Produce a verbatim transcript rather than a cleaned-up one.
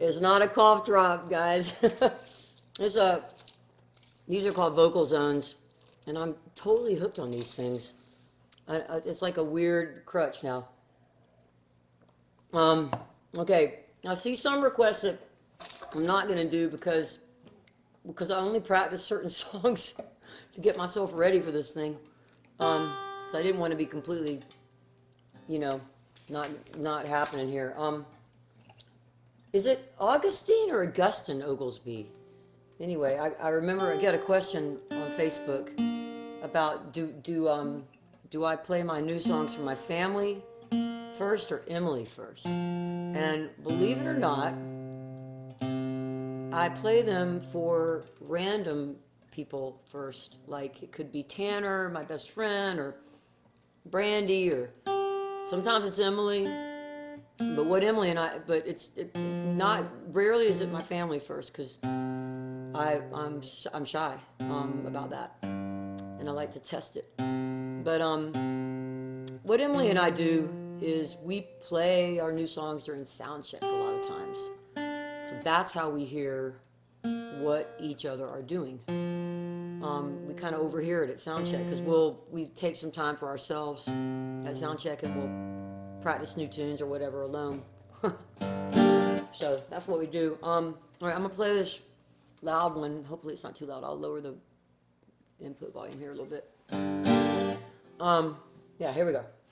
It's not a cough drop, guys. It's a, these are called vocal zones, and I'm totally hooked on these things. I, I, it's like a weird crutch now. Um, okay, I see some requests that I'm not going to do because because I only practice certain songs to get myself ready for this thing. Um, so I didn't want to be completely, you know, not not happening here. Um, is it Augustine or Augustine Oglesby? Anyway, I, I remember I got a question on Facebook about do do um do I play my new songs for my family first or Emily first? And believe it or not, I play them for random people first. Like it could be Tanner, my best friend, or Brandy, or sometimes it's Emily. But what Emily and I, but it's it, not rarely is it my family first because I I'm I'm shy um, about that, and I like to test it. But um, what Emily and I do is we play our new songs during sound check a lot of times. So that's how we hear what each other are doing. Um, we kind of overhear it at sound check because we'll we take some time for ourselves at sound check and we'll practice new tunes or whatever alone. So that's what we do. Um, all right, I'm gonna play this loud one. Hopefully it's not too loud. I'll lower the input volume here a little bit. Um, yeah, here we go.